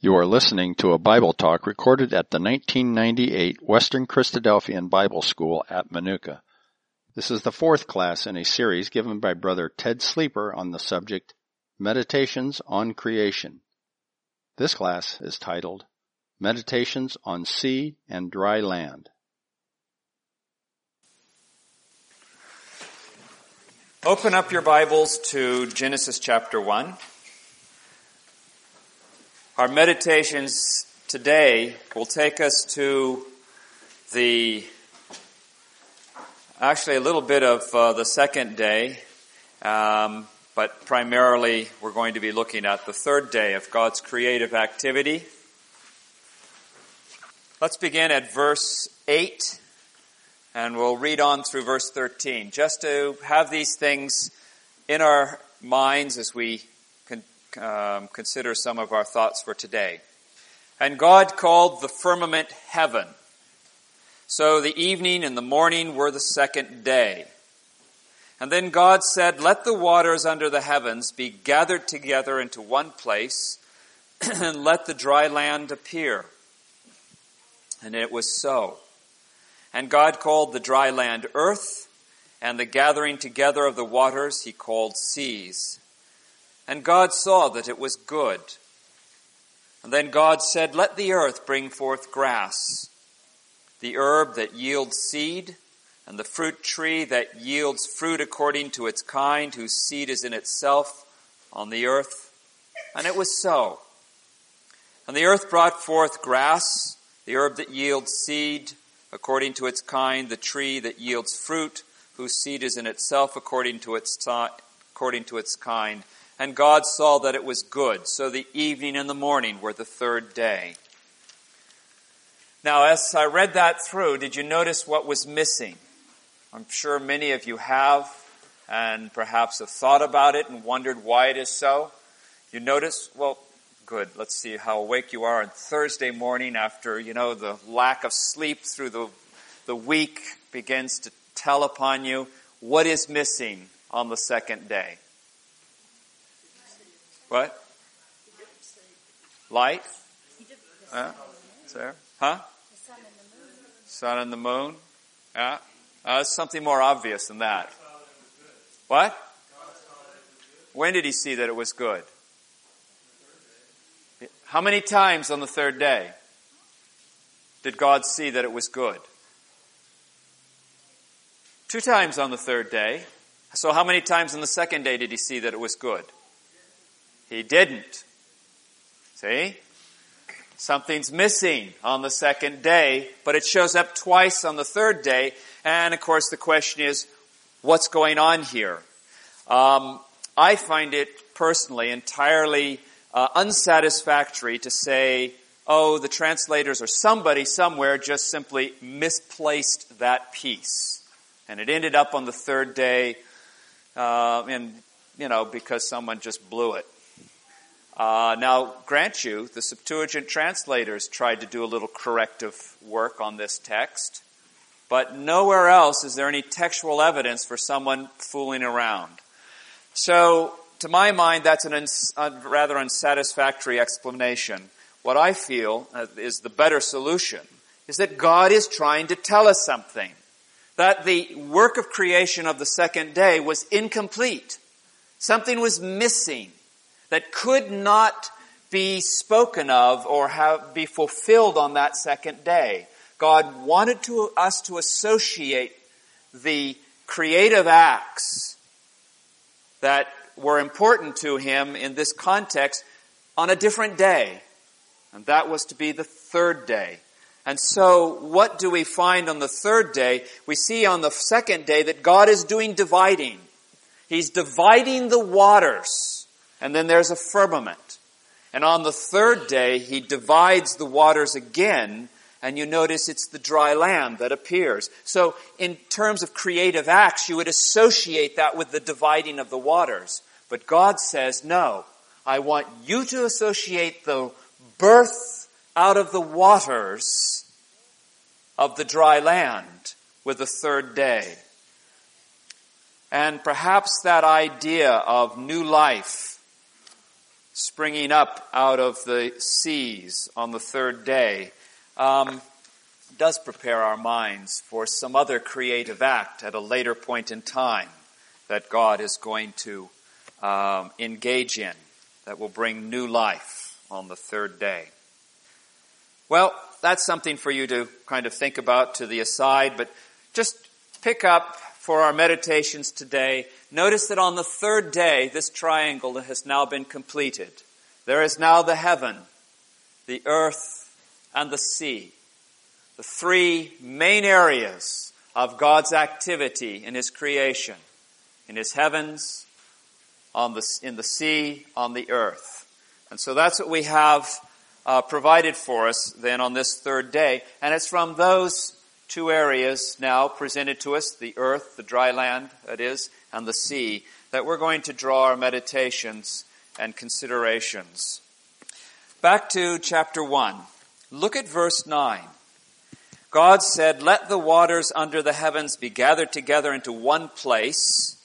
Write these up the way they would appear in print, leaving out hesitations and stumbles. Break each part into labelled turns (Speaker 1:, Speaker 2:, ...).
Speaker 1: You are listening to a Bible talk recorded at the 1998 Western Christadelphian Bible School at Manuka. This is the fourth class in a series given by Brother Ted Sleeper on the subject Meditations on Creation. This class is titled Meditations on Sea and Dry Land.
Speaker 2: Open up your Bibles to Genesis chapter 1. Our meditations today will take us to actually a little bit of the second day, but primarily we're going to be looking at the third day of God's creative activity. Let's begin at verse 8, and we'll read on through verse 13, just to have these things in our minds as we consider some of our thoughts for today. And God called the firmament heaven. So the evening and the morning were the second day. And then God said, "Let the waters under the heavens be gathered together into one place, and let the dry land appear." And it was so. And God called the dry land earth, and the gathering together of the waters he called seas. And God saw that it was good. And then God said, "Let the earth bring forth grass, the herb that yields seed, and the fruit tree that yields fruit according to its kind, whose seed is in itself on the earth." And it was so. And the earth brought forth grass, the herb that yields seed, according to its kind, the tree that yields fruit, whose seed is in itself according to its kind. And God saw that it was good. So the evening and the morning were the third day. Now, as I read that through, did you notice what was missing? I'm sure many of you have, and perhaps have thought about it and wondered why it is so. You notice, well, good. Let's see how awake you are on Thursday morning after, the lack of sleep through the week begins to tell upon you. What is missing on the second day? What? Light? There? Huh? Sun and the moon? Yeah. Something more obvious than that. What? When did he see that it was good? How many times on the third day did God see that it was good? 2 times on the third day. So how many times on the second day did he see that it was good? He didn't. See? Something's missing on the second day, but it shows up twice on the third day. And of course the question is, what's going on here? I find it personally entirely unsatisfactory to say, the translators or somebody somewhere just simply misplaced that piece. And it ended up on the third day, because someone just blew it. Now, grant you, the Septuagint translators tried to do a little corrective work on this text, but nowhere else is there any textual evidence for someone fooling around. So, to my mind, that's a rather unsatisfactory explanation. What I feel is the better solution is that God is trying to tell us something. That the work of creation of the second day was incomplete. Something was missing that could not be spoken of or be fulfilled on that second day. God wanted us to associate the creative acts that were important to him in this context on a different day. And that was to be the third day. And so what do we find on the third day? We see on the second day that God is doing dividing. He's dividing the waters. And then there's a firmament. And on the third day, he divides the waters again. And you notice it's the dry land that appears. So in terms of creative acts, you would associate that with the dividing of the waters. But God says, no, I want you to associate the birth out of the waters of the dry land with the third day. And perhaps that idea of new life springing up out of the seas on the third day does prepare our minds for some other creative act at a later point in time that God is going to engage in that will bring new life on the third day. Well, that's something for you to kind of think about to the aside, but just pick up for our meditations today. Notice that on the third day, this triangle has now been completed. There is now the heaven, the earth, and the sea. The three main areas of God's activity in His creation. In His heavens, in the sea, on the earth. And so that's what we have provided for us then on this third day. And it's from those two areas now presented to us, the earth, the dry land, that is, and the sea, that we're going to draw our meditations and considerations. Back to chapter 1. Look at verse 9. God said, "Let the waters under the heavens be gathered together into one place."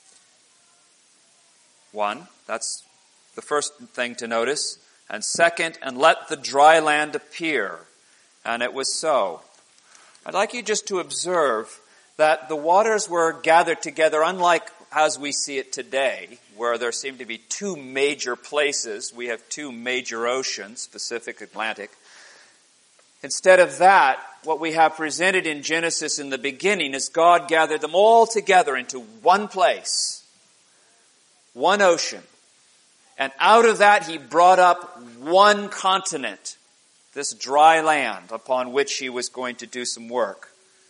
Speaker 2: One, that's the first thing to notice. And second, "and let the dry land appear." And it was so. I'd like you just to observe that the waters were gathered together, unlike as we see it today, where there seem to be two major places. We have two major oceans, Pacific, Atlantic. Instead of that, what we have presented in Genesis in the beginning is God gathered them all together into one place, one ocean. And out of that He brought up one continent, this dry land upon which He was going to do some work.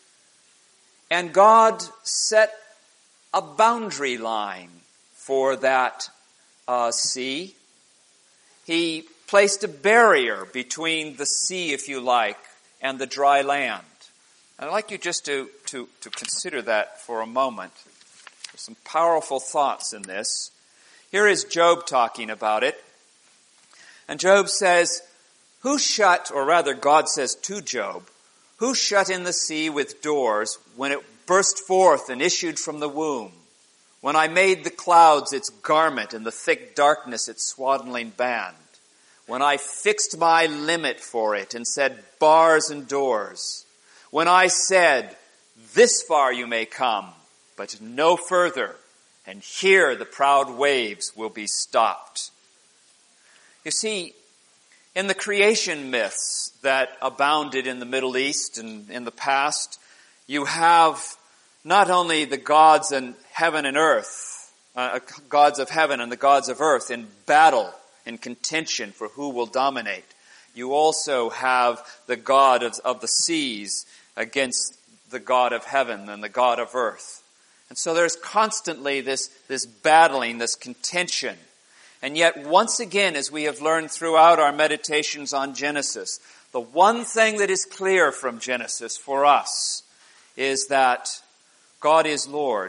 Speaker 2: And God set a boundary line for that sea. He placed a barrier between the sea, if you like, and the dry land. I'd like you just to consider that for a moment. There's some powerful thoughts in this. Here is Job talking about it. And Job says, "Who shut," or rather God says to Job, "Who shut in the sea with doors when it burst forth and issued from the womb? When I made the clouds its garment and the thick darkness its swaddling band? When I fixed my limit for it and said bars and doors? When I said, this far you may come, but no further, and here the proud waves will be stopped." You see, in the creation myths that abounded in the Middle East and in the past, you have not only the gods in heaven and earth, gods of heaven and the gods of earth in battle, in contention for who will dominate. You also have the god of the seas against the God of heaven and the God of earth. And so there's constantly this battling, this contention. And yet, once again, as we have learned throughout our meditations on Genesis, the one thing that is clear from Genesis for us is that God is Lord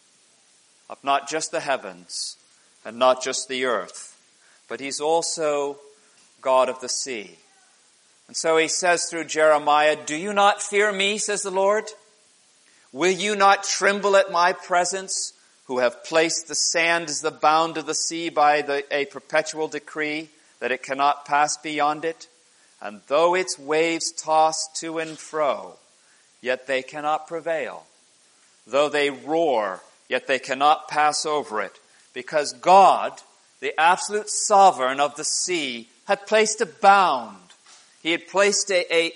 Speaker 2: of not just the heavens and not just the earth, but He's also God of the sea. And so He says through Jeremiah, "Do you not fear me, says the Lord? Will you not tremble at my presence, who have placed the sand as the bound of the sea by a perpetual decree, that it cannot pass beyond it? And though its waves toss to and fro, yet they cannot prevail. Though they roar, yet they cannot pass over it, because God, the absolute sovereign of the sea, had placed a bound. He had placed a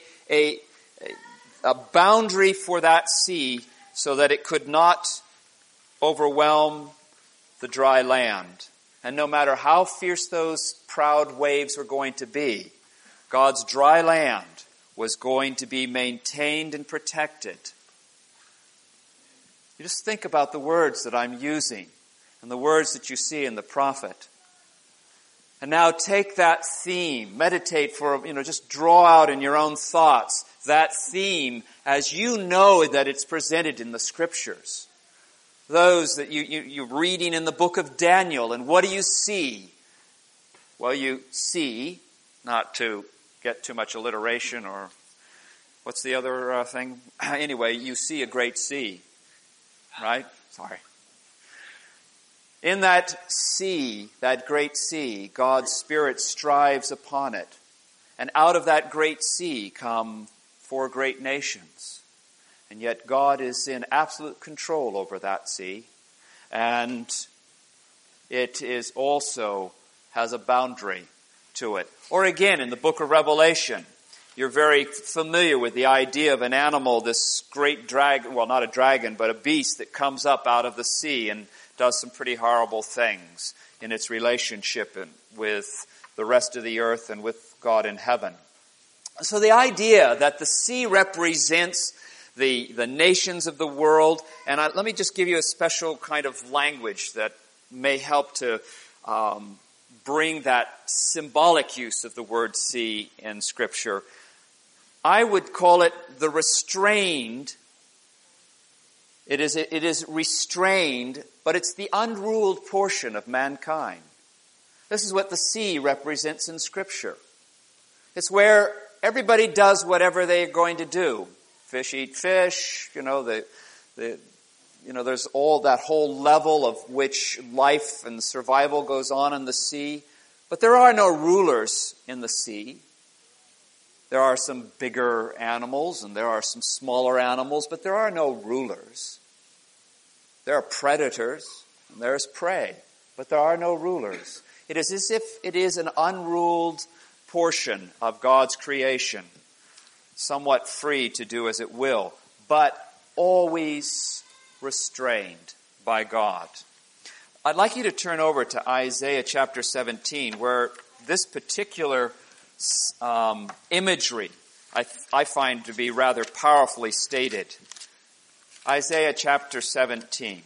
Speaker 2: boundary for that sea so that it could not overwhelm the dry land. And no matter how fierce those proud waves were going to be, God's dry land was going to be maintained and protected. You just think about the words that I'm using and the words that you see in the prophet. And now take that theme, meditate for, just draw out in your own thoughts that theme as you know that it's presented in the Scriptures. Those that you're reading in the book of Daniel, and what do you see? Well, you see, not to get too much alliteration or what's the other thing? Anyway, you see a great sea, right? Sorry. In that sea, that great sea, God's Spirit strives upon it. And out of that great sea come 4 great nations. And yet God is in absolute control over that sea. And it is also has a boundary to it. Or again, in the book of Revelation, you're very familiar with the idea of an animal, this great dragon, well, not a dragon, but a beast that comes up out of the sea and does some pretty horrible things in its relationship with the rest of the earth and with God in heaven. So the idea that the sea represents the nations of the world, and let me just give you a special kind of language that may help to bring that symbolic use of the word sea in Scripture. I would call it the restrained. It is restrained, but it's the unruled portion of mankind. This is what the sea represents in Scripture. It's where everybody does whatever they're going to do. Fish eat fish, there's all that whole level of which life and survival goes on in the sea. But there are no rulers in the sea. There are some bigger animals and there are some smaller animals, but there are no rulers. There are predators and there's prey, but there are no rulers. It is as if it is an unruled portion of God's creation, somewhat free to do as it will, but always restrained by God. I'd like you to turn over to Isaiah chapter 17, where this particular imagery I find to be rather powerfully stated. Isaiah chapter 17.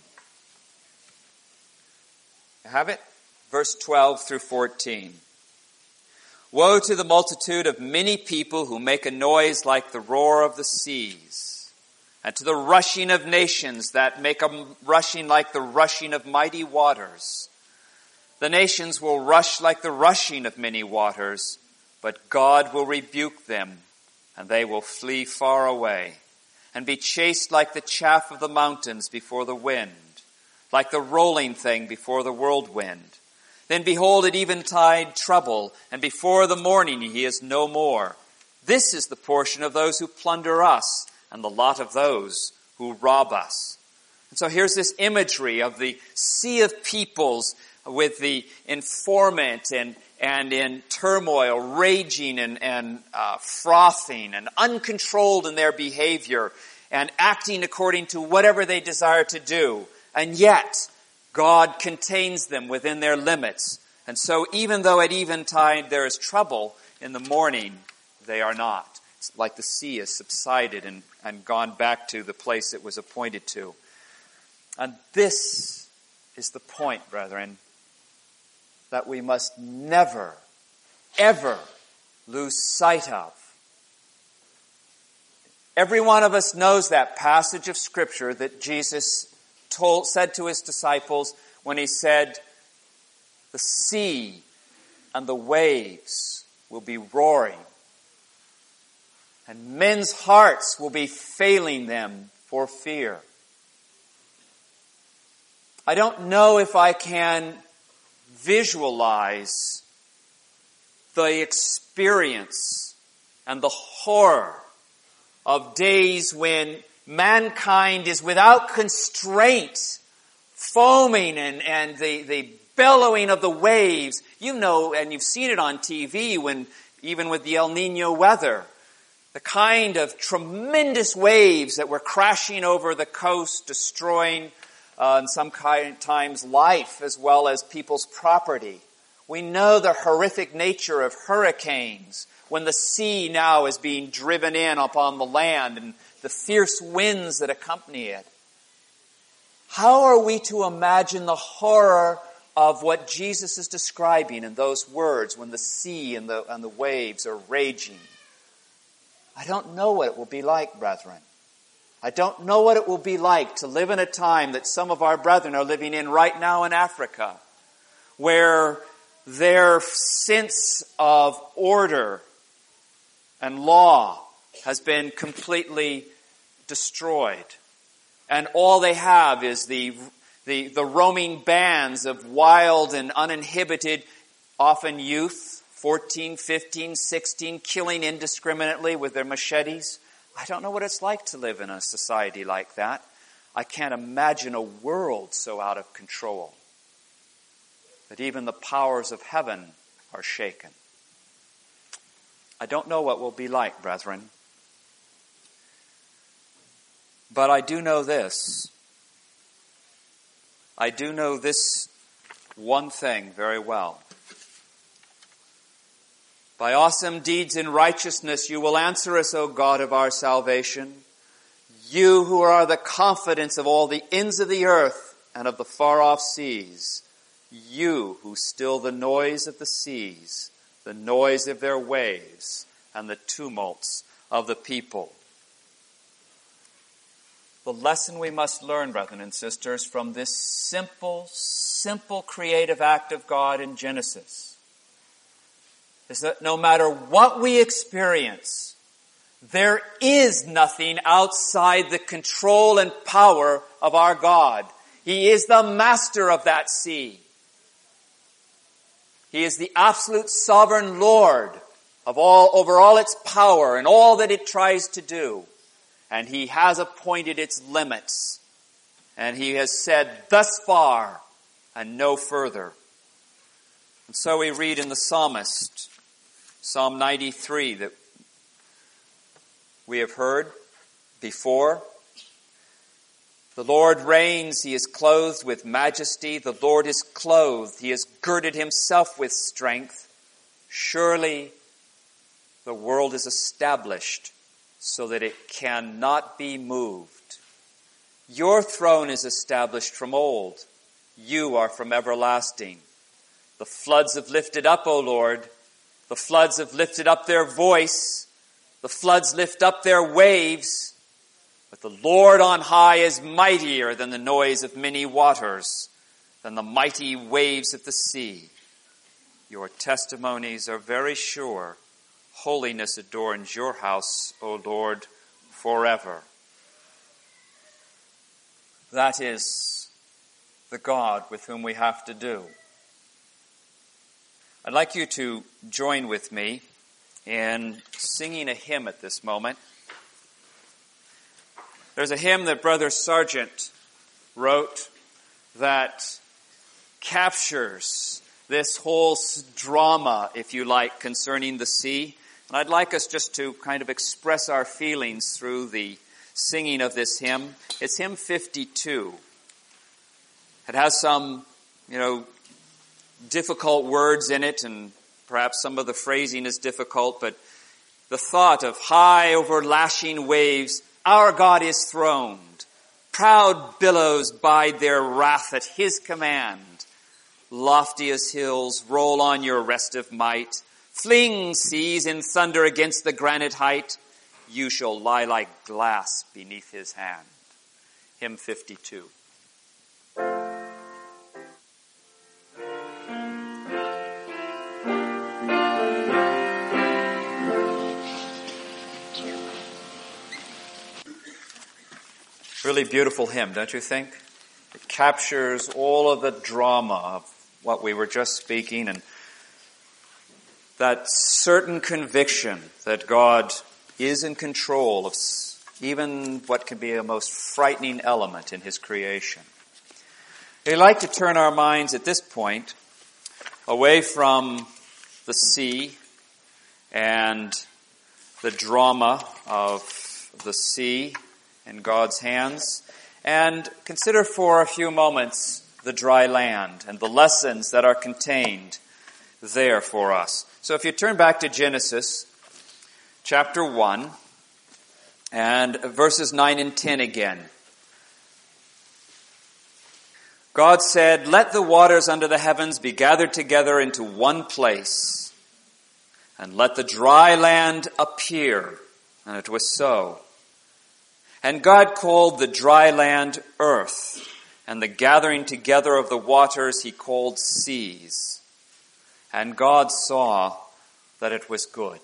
Speaker 2: Have it? Verse 12 through 14. Woe to the multitude of many people who make a noise like the roar of the seas, and to the rushing of nations that make a rushing like the rushing of mighty waters. The nations will rush like the rushing of many waters, but God will rebuke them, and they will flee far away, and be chased like the chaff of the mountains before the wind, like the rolling thing before the whirlwind. Then behold, at eventide trouble, and before the morning he is no more. This is the portion of those who plunder us, and the lot of those who rob us. And so here's this imagery of the sea of peoples with the informant and in turmoil, raging and frothing and uncontrolled in their behavior and acting according to whatever they desire to do. And yet, God contains them within their limits. And so even though at eventide there is trouble, in the morning they are not. It's like the sea has subsided and gone back to the place it was appointed to. And this is the point, brethren, that we must never, ever lose sight of. Every one of us knows that passage of Scripture that Jesus said to his disciples when he said, the sea and the waves will be roaring, and men's hearts will be failing them for fear. I don't know if I can visualize the experience and the horror of days when mankind is without constraint, foaming and the bellowing of the waves. You know, and you've seen it on TV when, even with the El Nino weather, the kind of tremendous waves that were crashing over the coast, destroying in some times life as well as people's property. We know the horrific nature of hurricanes when the sea now is being driven in upon the land and the fierce winds that accompany it. How are we to imagine the horror of what Jesus is describing in those words when the sea and the waves are raging? I don't know what it will be like, brethren. I don't know what it will be like to live in a time that some of our brethren are living in right now in Africa, where their sense of order and law has been completely destroyed. And all they have is the the roaming bands of wild and uninhibited, often youth, 14, 15, 16, killing indiscriminately with their machetes. I don't know what it's like to live in a society like that. I can't imagine a world so out of control that even the powers of heaven are shaken. I don't know what we'll be like, brethren. But I do know this. I do know this one thing very well. By awesome deeds in righteousness you will answer us, O God of our salvation. You who are the confidence of all the ends of the earth and of the far-off seas. You who still the noise of the seas, the noise of their waves, and the tumults of the people. The lesson we must learn, brethren and sisters, from this simple creative act of God in Genesis is that no matter what we experience, there is nothing outside the control and power of our God. He is the master of that sea. He is the absolute sovereign Lord of over all its power and all that it tries to do. And He has appointed its limits. And He has said, thus far and no further. And so we read in the psalmist, Psalm 93, that we have heard before. The Lord reigns, He is clothed with majesty. The Lord is clothed, He has girded Himself with strength. Surely the world is established so that it cannot be moved. Your throne is established from old. You are from everlasting. The floods have lifted up, O Lord. The floods have lifted up their voice. The floods lift up their waves. But the Lord on high is mightier than the noise of many waters, than the mighty waves of the sea. Your testimonies are very sure. Holiness adorns your house, O Lord, forever. That is the God with whom we have to do. I'd like you to join with me in singing a hymn at this moment. There's a hymn that Brother Sargent wrote that captures this whole drama, if you like, concerning the sea. And I'd like us just to kind of express our feelings through the singing of this hymn. It's hymn 52. It has some, difficult words in it, and perhaps some of the phrasing is difficult, but the thought of high over lashing waves, our God is throned. Proud billows bide their wrath at His command. Lofty as hills, roll on your restive might. Fling seas in thunder against the granite height. You shall lie like glass beneath His hand. Hymn 52. Really beautiful hymn, don't you think? It captures all of the drama of what we were just speaking, and that certain conviction that God is in control of even what can be a most frightening element in His creation. I'd like to turn our minds at this point away from the sea and the drama of the sea in God's hands, and consider for a few moments the dry land and the lessons that are contained there for us. So if you turn back to Genesis chapter 1 and verses 9 and 10 again. God said, "Let the waters under the heavens be gathered together into one place, and let the dry land appear." And it was so. And God called the dry land earth, and the gathering together of the waters He called seas. And God saw that it was good.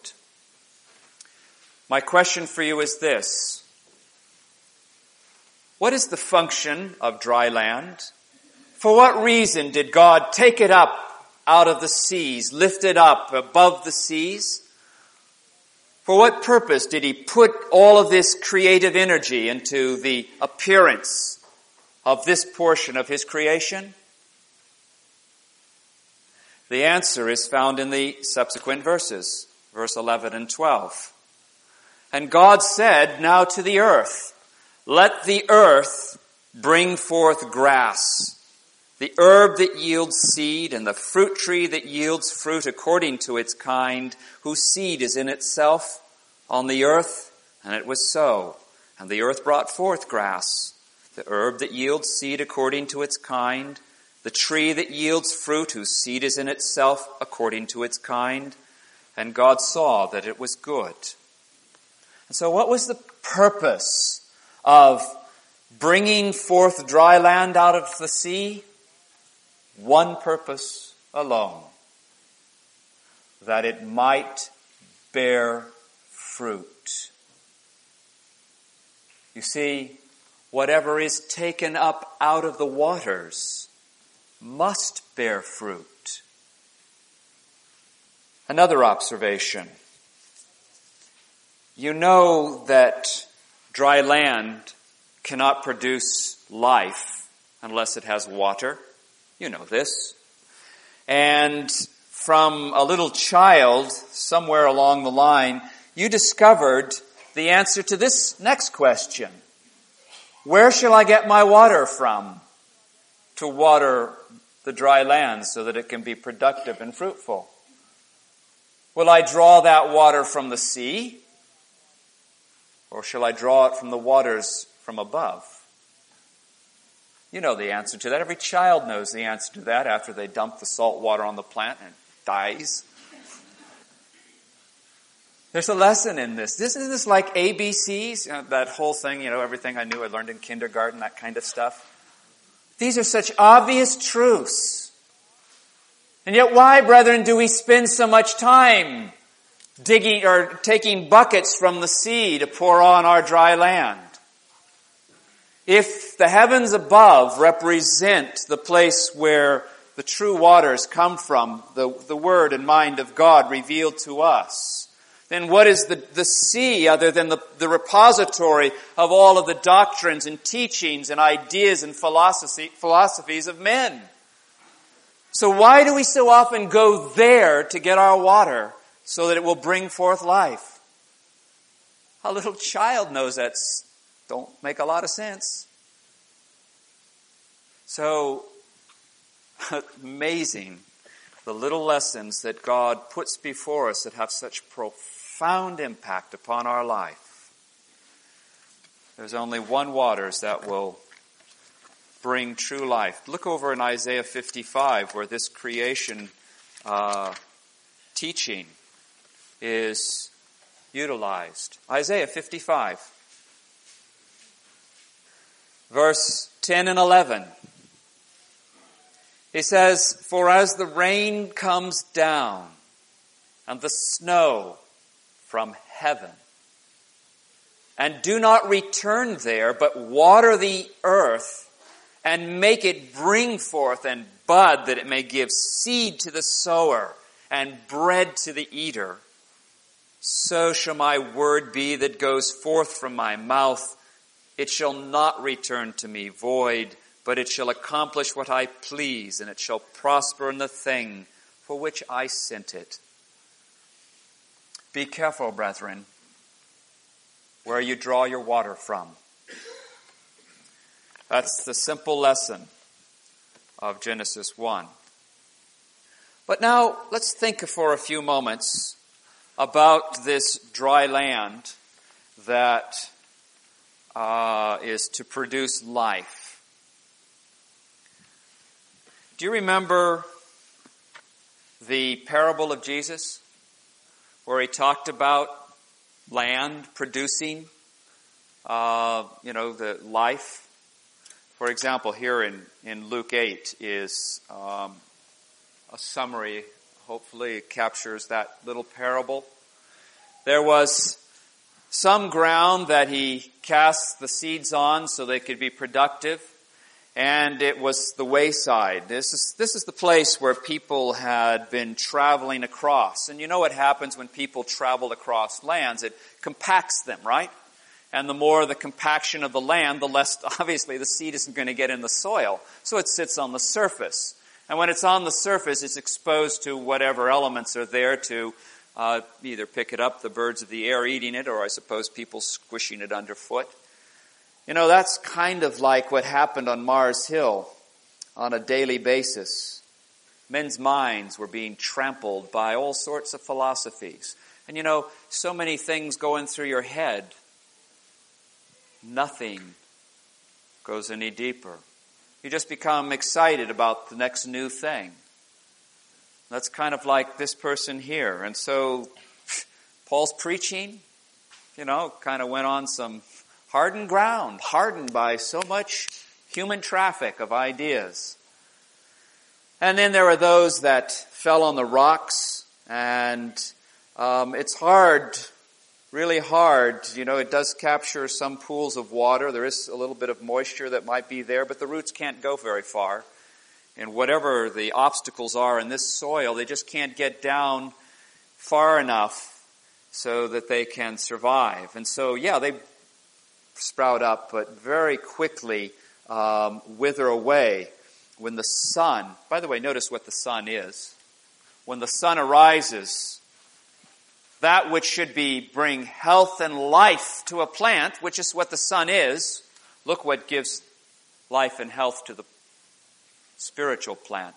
Speaker 2: My question for you is this: what is the function of dry land? For what reason did God take it up out of the seas, lift it up above the seas? For what purpose did he put all of this creative energy into the appearance of this portion of his creation? The answer is found in the subsequent verses, verse 11 and 12. And God said, now to the earth, let the earth bring forth grass, the herb that yields seed, and the fruit tree that yields fruit according to its kind, whose seed is in itself on the earth. And it was so. And the earth brought forth grass, the herb that yields seed according to its kind, the tree that yields fruit, whose seed is in itself according to its kind. And God saw that it was good. And so what was the purpose of bringing forth dry land out of the sea? One purpose alone, that it might bear fruit. You see, whatever is taken up out of the waters must bear fruit. Another observation. You know that dry land cannot produce life unless it has water. You know this. And from a little child, somewhere along the line, you discovered the answer to this next question. Where shall I get my water from to water the dry land so that it can be productive and fruitful? Will I draw that water from the sea? Or shall I draw it from the waters from above? You know the answer to that. Every child knows the answer to that after they dump the salt water on the plant and it dies. There's a lesson in this. Isn't this like ABCs? You know, that whole thing, everything I knew I learned in kindergarten, that kind of stuff. These are such obvious truths. And yet why, brethren, do we spend so much time digging or taking buckets from the sea to pour on our dry land? If the heavens above represent the place where the true waters come from, the word and mind of God revealed to us, then what is the sea other than the repository of all of the doctrines and teachings and ideas and philosophies of men? So why do we so often go there to get our water so that it will bring forth life? A little child knows that don't make a lot of sense. So amazing, the little lessons that God puts before us that have such profound impact upon our life. There's only one waters that will bring true life. Look over in Isaiah 55 where this creation teaching is utilized. Isaiah 55, verse 10 and 11. He says, "For as the rain comes down and the snow from heaven, and do not return there, but water the earth and make it bring forth and bud, that it may give seed to the sower and bread to the eater, so shall my word be that goes forth from my mouth. It shall not return to me void, but it shall accomplish what I please, and it shall prosper in the thing for which I sent it." Be careful, brethren, where you draw your water from. That's the simple lesson of Genesis 1. But now, let's think for a few moments about this dry land that is to produce life. Do you remember the parable of Jesus, where he talked about land producing, the life? For example, here in Luke 8 is a summary. Hopefully it captures that little parable. There was some ground that he cast the seeds on so they could be productive. and it was the wayside. This is the place where people had been traveling across. And you know what happens when people travel across lands? It compacts them, right? And the more the compaction of the land, the less, obviously, the seed isn't going to get in the soil. So it sits on the surface. And when it's on the surface, it's exposed to whatever elements are there to either pick it up, the birds of the air eating it, or I suppose people squishing it underfoot. You know, that's kind of like what happened on Mars Hill on a daily basis. Men's minds were being trampled by all sorts of philosophies. And you know, so many things going through your head, nothing goes any deeper. You just become excited about the next new thing. That's kind of like this person here. And so Paul's preaching, you know, kind of went on some hardened ground, hardened by so much human traffic of ideas. And then there are those that fell on the rocks, and it's hard, really hard. You know, it does capture some pools of water. There is a little bit of moisture that might be there, but the roots can't go very far. And whatever the obstacles are in this soil, they just can't get down far enough so that they can survive. And so, yeah, they sprout up, but very quickly wither away when the sun, by the way, notice what the sun is. When the sun arises, that which should bring health and life to a plant, which is what the sun is, look what gives life and health to the spiritual plant.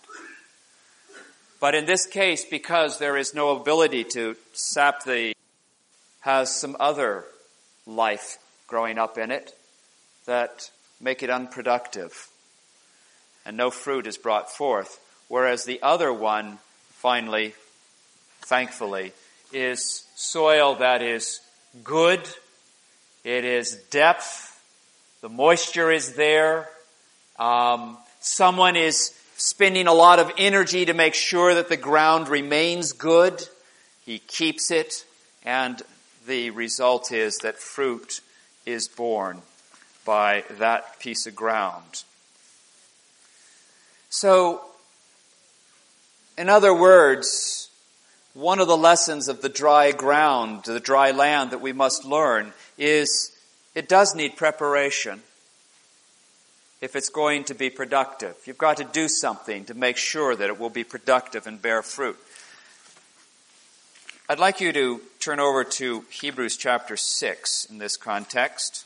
Speaker 2: But in this case, because there is no ability to sap has some other life growing up in it that make it unproductive. And no fruit is brought forth. Whereas the other one, finally, thankfully, is soil that is good. It is depth. The moisture is there. Someone is spending a lot of energy to make sure that the ground remains good. He keeps it, and the result is that fruit is born by that piece of ground. So, in other words, one of the lessons of the dry ground, the dry land that we must learn is it does need preparation if it's going to be productive. You've got to do something to make sure that it will be productive and bear fruit. I'd like you to turn over to Hebrews chapter 6 in this context.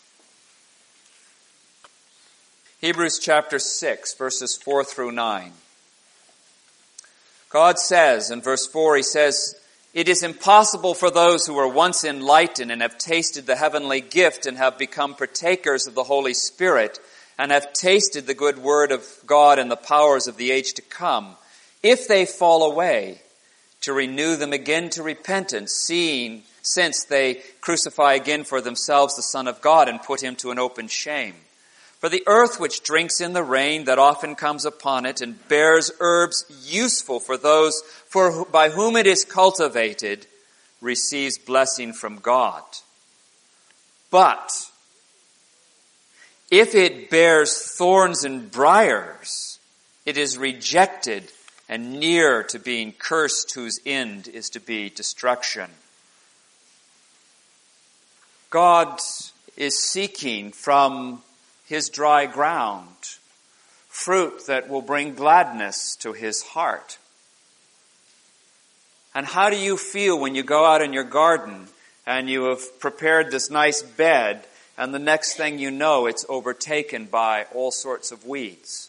Speaker 2: Hebrews chapter 6, verses 4 through 9. God says, in verse 4, He says, "It is impossible for those who were once enlightened and have tasted the heavenly gift and have become partakers of the Holy Spirit and have tasted the good word of God and the powers of the age to come, if they fall away, to renew them again to repentance, since they crucify again for themselves the Son of God and put Him to an open shame. For the earth which drinks in the rain that often comes upon it and bears herbs useful for those by whom it is cultivated receives blessing from God. But if it bears thorns and briars, it is rejected and near to being cursed, whose end is to be destruction." God is seeking from His dry ground fruit that will bring gladness to His heart. And how do you feel when you go out in your garden and you have prepared this nice bed, and the next thing you know, it's overtaken by all sorts of weeds?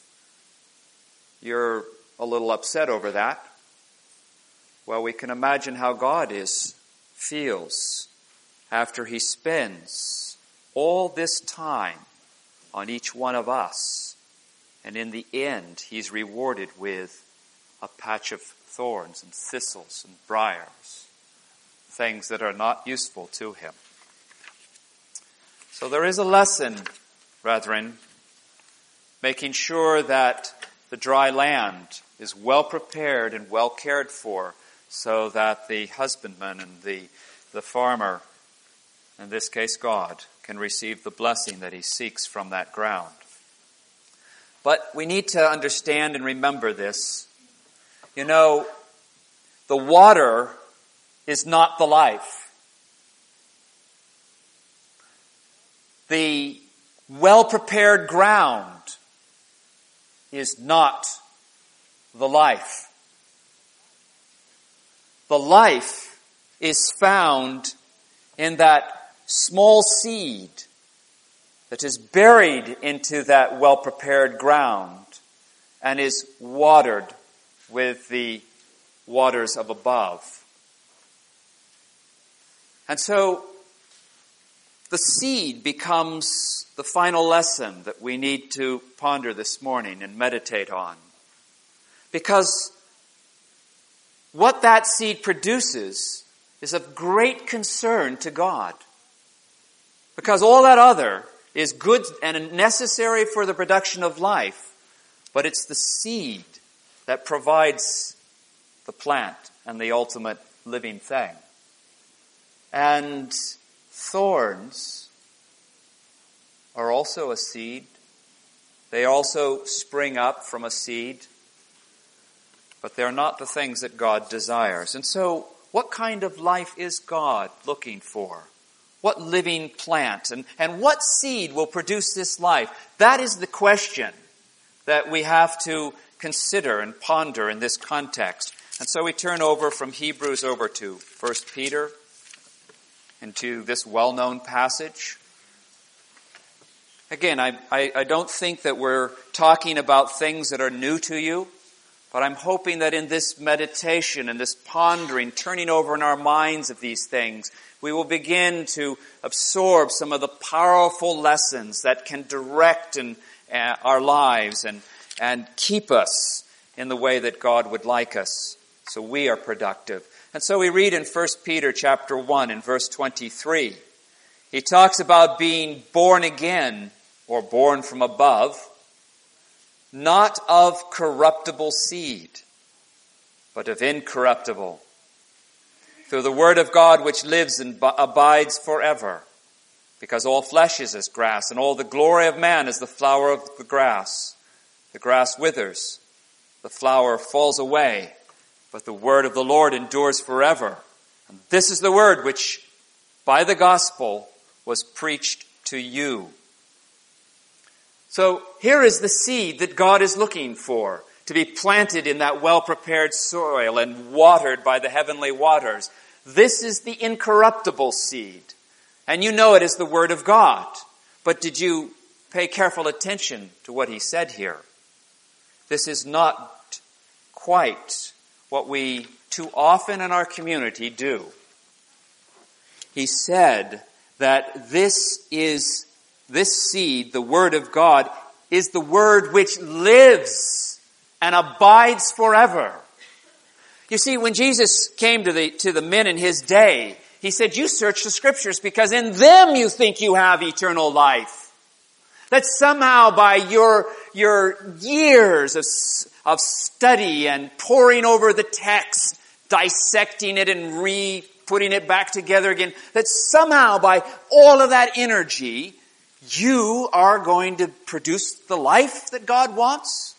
Speaker 2: You're a little upset over that. Well, we can imagine how God feels after He spends all this time on each one of us. And in the end, He's rewarded with a patch of thorns and thistles and briars, things that are not useful to Him. So there is a lesson, brethren, making sure that the dry land is well prepared and well cared for so that the husbandman and the farmer, in this case God, can receive the blessing that he seeks from that ground. But we need to understand and remember this. You know, the water is not the life. The well-prepared ground is not the life. The life is found in that small seed that is buried into that well-prepared ground and is watered with the waters of above. And so the seed becomes the final lesson that we need to ponder this morning and meditate on. Because what that seed produces is of great concern to God. Because all that other is good and necessary for the production of life, but it's the seed that provides the plant and the ultimate living thing. And thorns are also a seed. They also spring up from a seed, but they're not the things that God desires. And so, what kind of life is God looking for? What living plant and what seed will produce this life? That is the question that we have to consider and ponder in this context. And so we turn over from Hebrews over to 1 Peter, into this well-known passage. Again, I don't think that we're talking about things that are new to you, but I'm hoping that in this meditation and this pondering, turning over in our minds of these things, we will begin to absorb some of the powerful lessons that can direct our lives and keep us in the way that God would like us, so we are productive. And so we read in 1 Peter chapter 1 in verse 23. He talks about being born again, or born from above, not of corruptible seed, but of incorruptible, through the word of God which lives and abides forever. Because all flesh is as grass, and all the glory of man is the flower of the grass. The grass withers, the flower falls away, but the word of the Lord endures forever. And this is the word which, by the gospel, was preached to you. So here is the seed that God is looking for, to be planted in that well-prepared soil and watered by the heavenly waters. This is the incorruptible seed. And you know it as the Word of God. But did you pay careful attention to what he said here? This is not quite what we too often in our community do. He said that this seed, the Word of God, is the Word which lives and abides forever. You see, when Jesus came to the men in his day, he said, you search the Scriptures because in them you think you have eternal life. That somehow by your years of study and poring over the text, dissecting it and putting it back together again, that somehow by all of that energy, you are going to produce the life that God wants?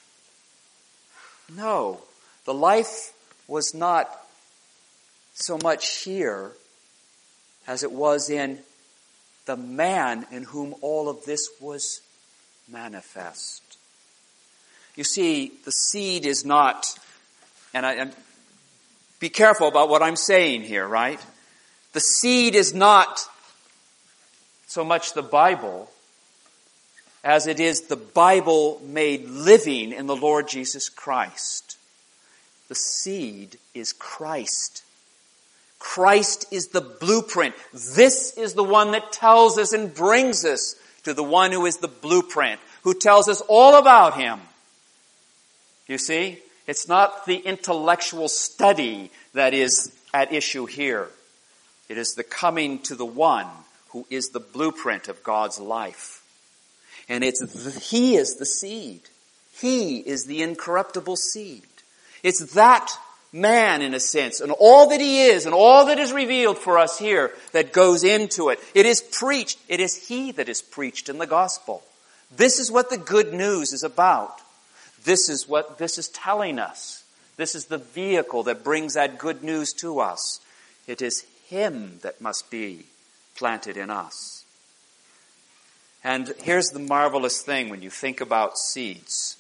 Speaker 2: No, the life was not so much here as it was in the man in whom all of this was manifest. You see, the seed is not, and be careful about what I'm saying here, right? The seed is not so much the Bible as it is the Bible made living in the Lord Jesus Christ. The seed is Christ. Christ is the blueprint. This is the one that tells us and brings us to the one who is the blueprint, who tells us all about him. You see, it's not the intellectual study that is at issue here. It is the coming to the one who is the blueprint of God's life. And he is the seed. He is the incorruptible seed. It's that man, in a sense, and all that he is and all that is revealed for us here that goes into it. It is preached. It is he that is preached in the gospel. This is what the good news is about. This is what this is telling us. This is the vehicle that brings that good news to us. It is Him that must be planted in us. And here's the marvelous thing when you think about seeds.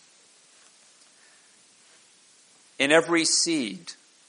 Speaker 2: In every seed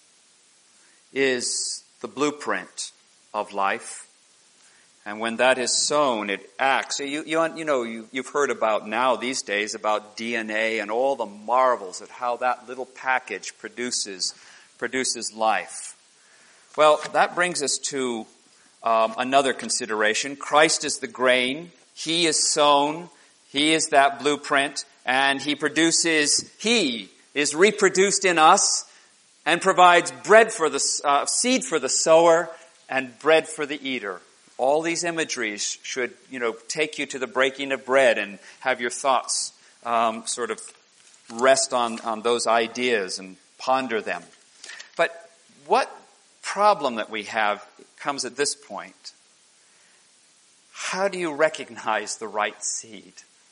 Speaker 2: is the blueprint of life. And when that is sown, it acts. You've heard about now these days about DNA and all the marvels of how that little package produces life. Well, that brings us to another consideration. Christ is the grain. He is sown. He is that blueprint. And He is reproduced in us and provides bread for the seed for the sower and bread for the eater. All these imageries should, take you to the breaking of bread and have your thoughts sort of rest on those ideas and ponder them. But what problem that we have comes at this point. How do you recognize the right seed?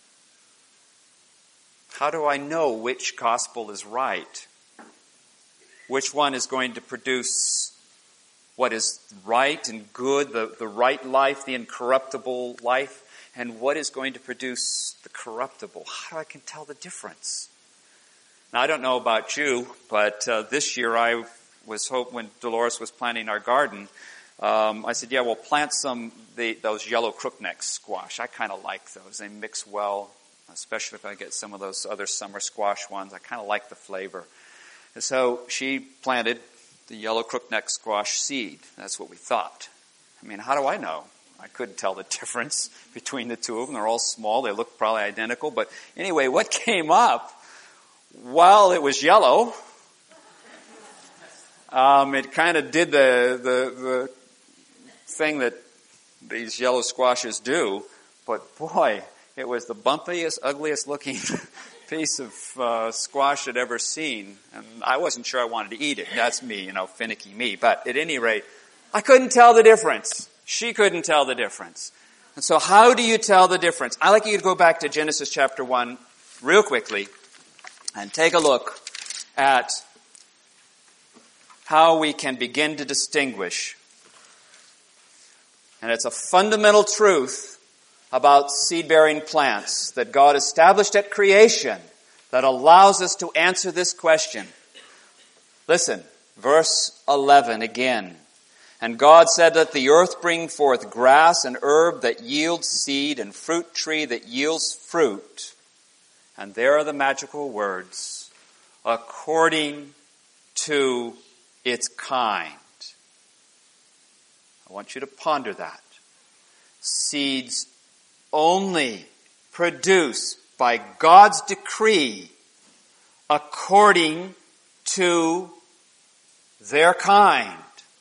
Speaker 2: How do I know which gospel is right? Which one is going to produce what is right and good, the right life, the incorruptible life, and what is going to produce the corruptible? How do I can tell the difference? Now, I don't know about you, but this year I was when Dolores was planting our garden, I said, we'll plant those yellow crookneck squash. I kind of like those. They mix well, especially if I get some of those other summer squash ones. I kind of like the flavor. And so she planted the yellow crookneck squash seed. That's what we thought. I mean, how do I know? I couldn't tell the difference between the two of them. They're all small. They look probably identical. But anyway, what came up, while it was yellow, it kind of did the thing that these yellow squashes do. But boy, it was the bumpiest, ugliest looking piece of squash I'd ever seen. And I wasn't sure I wanted to eat it. That's me, finicky me. But at any rate, I couldn't tell the difference. She couldn't tell the difference. And so how do you tell the difference? I'd like you to go back to Genesis chapter 1 real quickly and take a look at how we can begin to distinguish. And it's a fundamental truth about seed-bearing plants that God established at creation that allows us to answer this question. Listen, verse 11 again. And God said, let the earth bring forth grass and herb that yields seed and fruit tree that yields fruit. And there are the magical words, according to its kind. I want you to ponder that. Seeds only produce by God's decree according to their kind.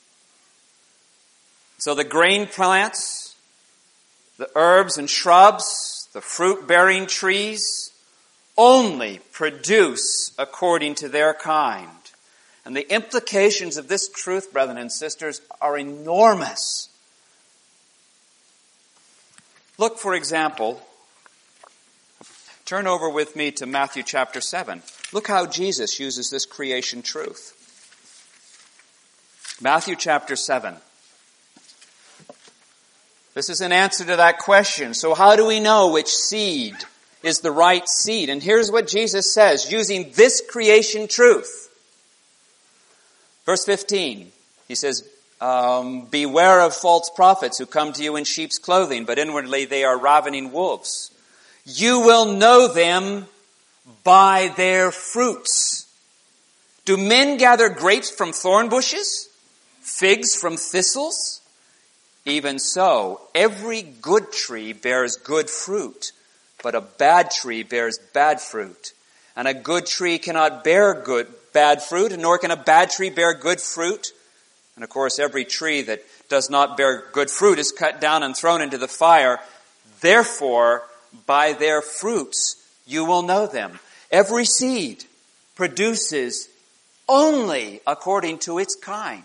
Speaker 2: So the grain plants, the herbs and shrubs, the fruit-bearing trees only produce according to their kind. And the implications of this truth, brethren and sisters, are enormous. Look, for example, turn over with me to Matthew chapter 7. Look how Jesus uses this creation truth. Matthew chapter 7. This is an answer to that question. So how do we know which seed is the right seed? And here's what Jesus says, using this creation truth. Verse 15, he says, beware of false prophets who come to you in sheep's clothing, but inwardly they are ravening wolves. You will know them by their fruits. Do men gather grapes from thorn bushes? Figs from thistles? Even so, every good tree bears good fruit, but a bad tree bears bad fruit. And a good tree cannot bear bad fruit, nor can a bad tree bear good fruit. And of course, every tree that does not bear good fruit is cut down and thrown into the fire. Therefore, by their fruits you will know them. Every seed produces only according to its kind.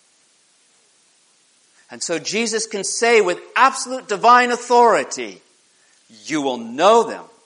Speaker 2: And so Jesus can say with absolute divine authority, you will know them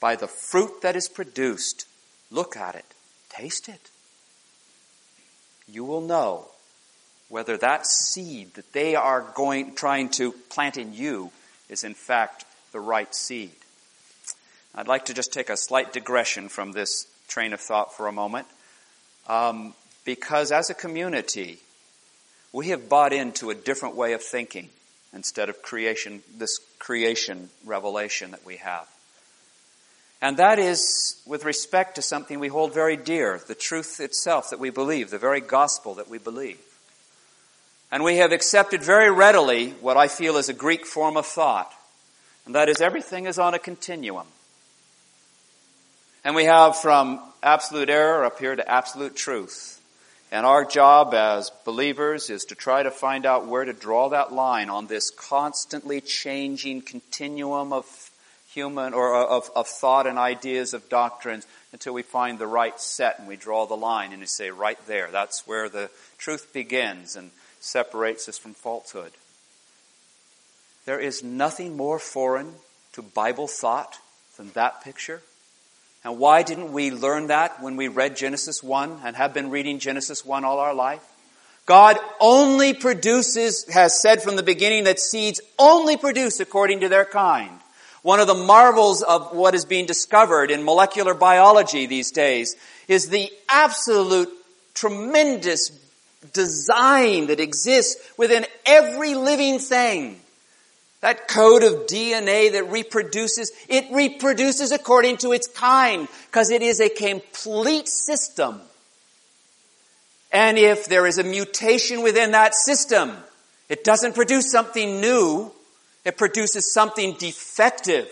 Speaker 2: by the fruit that is produced. Look at it. Taste it. You will know whether that seed that they are trying to plant in you is in fact the right seed. I'd like to just take a slight digression from this train of thought for a moment, because as a community, we have bought into a different way of thinking instead of this creation revelation that we have. And that is with respect to something we hold very dear, the truth itself that we believe, the very gospel that we believe. And we have accepted very readily what I feel is a Greek form of thought, and that is everything is on a continuum. And we have from absolute error up here to absolute truth. And our job as believers is to try to find out where to draw that line on this constantly changing continuum of human or of thought and ideas of doctrines until we find the right set and we draw the line and we say right there, that's where the truth begins and separates us from falsehood. There is nothing more foreign to Bible thought than that picture. And why didn't we learn that when we read Genesis 1 and have been reading Genesis 1 all our life? God only has said from the beginning that seeds only produce according to their kind. One of the marvels of what is being discovered in molecular biology these days is the absolute tremendous design that exists within every living thing. That code of DNA that reproduces, it reproduces according to its kind because it is a complete system. And if there is a mutation within that system, it doesn't produce something new, it produces something defective.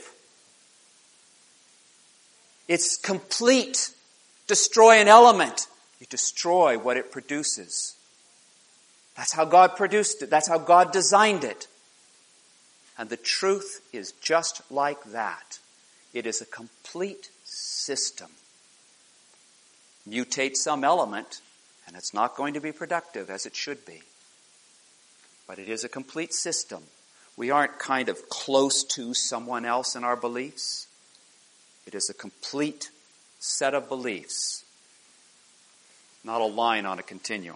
Speaker 2: It's complete. Destroy an element, you destroy what it produces. That's how God produced it. That's how God designed it. And the truth is just like that. It is a complete system. Mutate some element, and it's not going to be productive as it should be. But it is a complete system. We aren't kind of close to someone else in our beliefs. It is a complete set of beliefs, not a line on a continuum.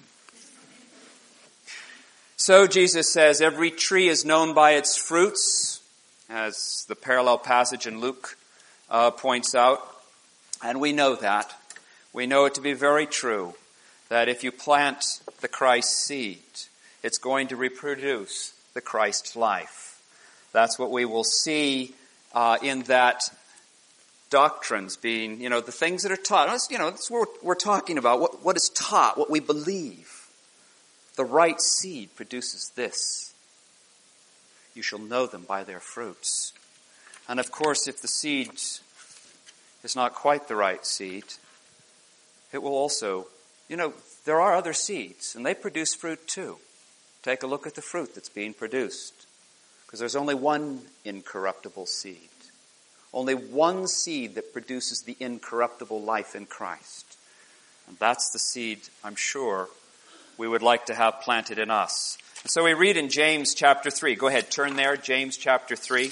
Speaker 2: So Jesus says every tree is known by its fruits, as the parallel passage in Luke points out. And we know that. We know it to be very true, that if you plant the Christ seed, it's going to reproduce the Christ life. That's what we will see in that doctrines being, the things that are taught. That's what we're talking about, what is taught, what we believe. The right seed produces this. You shall know them by their fruits. And of course, if the seed is not quite the right seed, it will also, there are other seeds, and they produce fruit too. Take a look at the fruit that's being produced. Because there's only one incorruptible seed. Only one seed that produces the incorruptible life in Christ. And that's the seed, I'm sure, we would like to have planted in us. And so we read in James chapter 3. Go ahead, turn there, James chapter 3.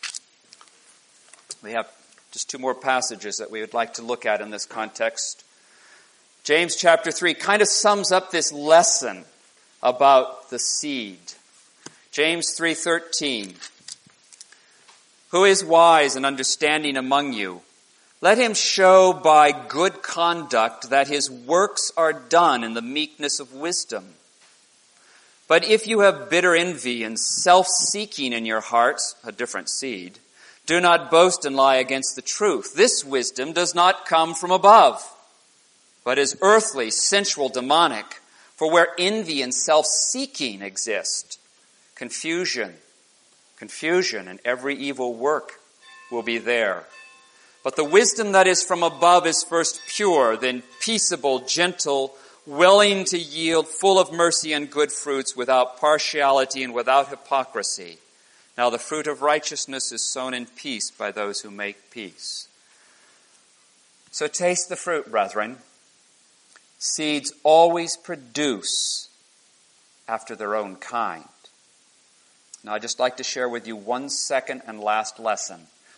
Speaker 2: We have just two more passages that we would like to look at in this context. James chapter 3 kind of sums up this lesson about the seed. James 3:13. Who is wise and understanding among you? Let him show by good conduct that his works are done in the meekness of wisdom. But if you have bitter envy and self-seeking in your hearts, a different seed, do not boast and lie against the truth. This wisdom does not come from above, but is earthly, sensual, demonic. For where envy and self-seeking exist, confusion and every evil work will be there. But the wisdom that is from above is first pure, then peaceable, gentle, willing to yield, full of mercy and good fruits, without partiality and without hypocrisy. Now the fruit of righteousness is sown in peace by those who make peace. So taste the fruit, brethren. Seeds always produce after their own kind. Now I'd just like to share with you one second and last lesson.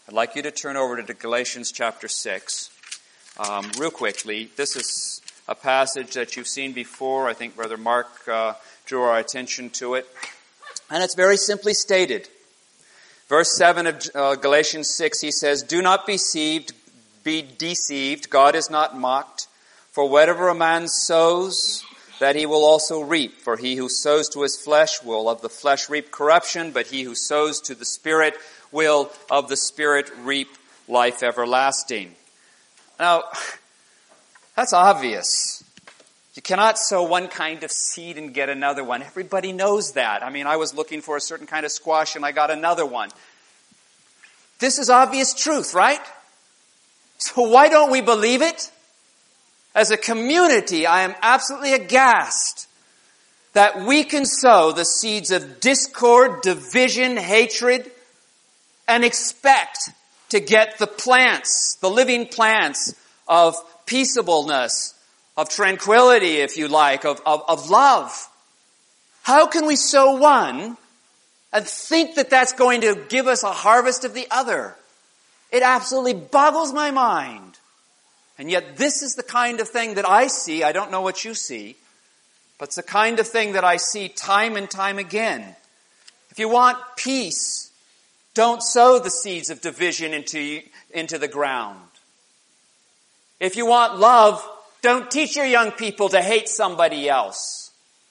Speaker 2: I'd like you to turn over to Galatians chapter 6. Real quickly, this is a passage that you've seen before. I think Brother Mark drew our attention to it. And it's very simply stated. Verse 7 of Galatians 6, he says, "Do not be deceived. God is not mocked. For whatever a man sows, that he will also reap. For he who sows to his flesh will of the flesh reap corruption, but he who sows to the Spirit will of the Spirit reap life everlasting." Now, that's obvious. You cannot sow one kind of seed and get another one. Everybody knows that. I mean, I was looking for a certain kind of squash and I got another one. This is obvious truth, right? So why don't we believe it? As a community, I am absolutely aghast that we can sow the seeds of discord, division, hatred, and expect to get the plants, the living plants of peaceableness, of tranquility, if you like, of love. How can we sow one and think that that's going to give us a harvest of the other? It absolutely boggles my mind. And yet this is the kind of thing that I see. I don't know what you see, but it's the kind of thing that I see time and time again. If you want peace, don't sow the seeds of division into the ground. If you want love, don't teach your young people to hate somebody else.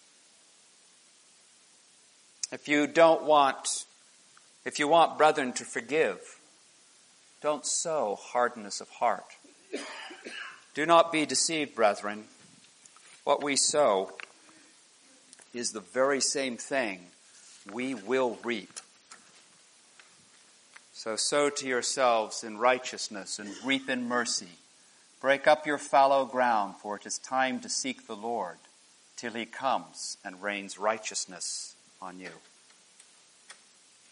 Speaker 2: If you want brethren to forgive, don't sow hardness of heart. Do not be deceived, brethren. What we sow is the very same thing we will reap. So sow to yourselves in righteousness and reap in mercy. Break up your fallow ground, for it is time to seek the Lord till he comes and rains righteousness on you.